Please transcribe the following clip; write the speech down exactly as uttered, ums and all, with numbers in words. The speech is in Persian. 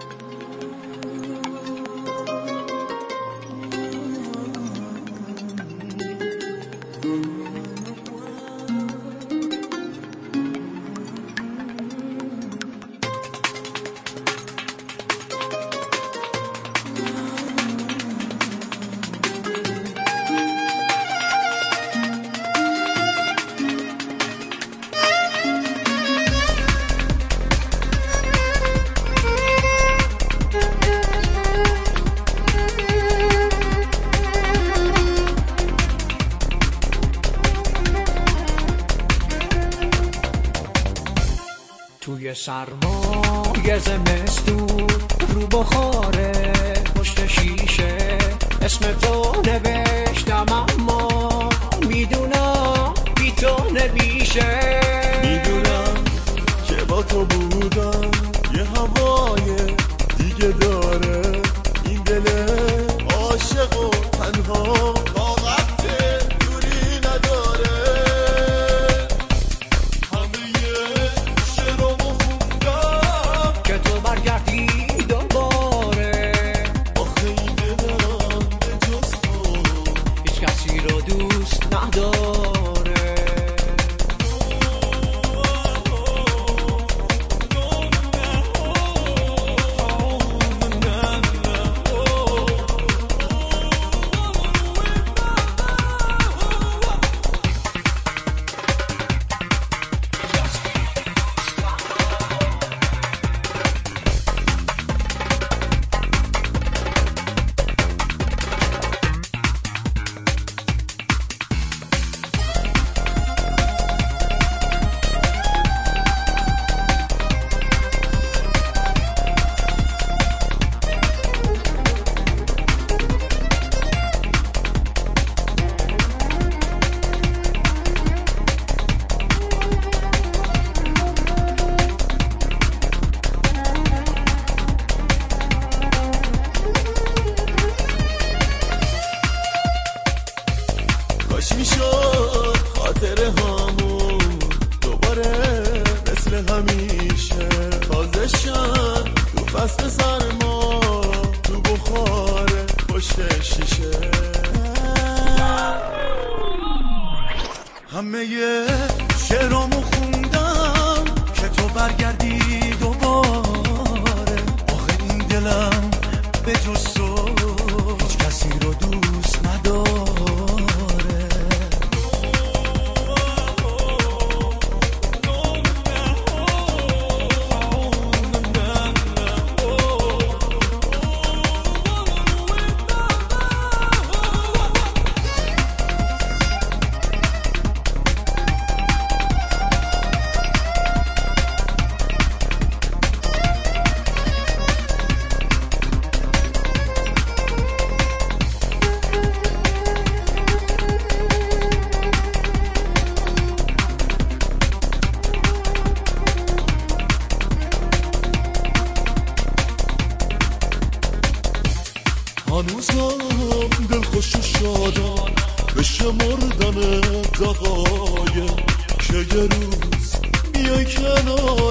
توی سرمای زمستون رو بخاره پشت شیشه اسم تو نوشتم اما میدونم بی تو نمیشه. میدونم که با تو بودم یه هوای دیگه داره این دل عاشق و تنها طاقت دوری نداره. کاش میشد خاطره هامون دوباره مثل همیشه تازه شن تو فصل سرما تو بخاره پشت شیشه. همه شعرامو خوندم که تو برگردی دوباره. آخه این دلم به جز تو هیچ کسی رو دوست نداره. هنوزم دل خوش و شادم به شمردن دقایق که یه روز بیای کنار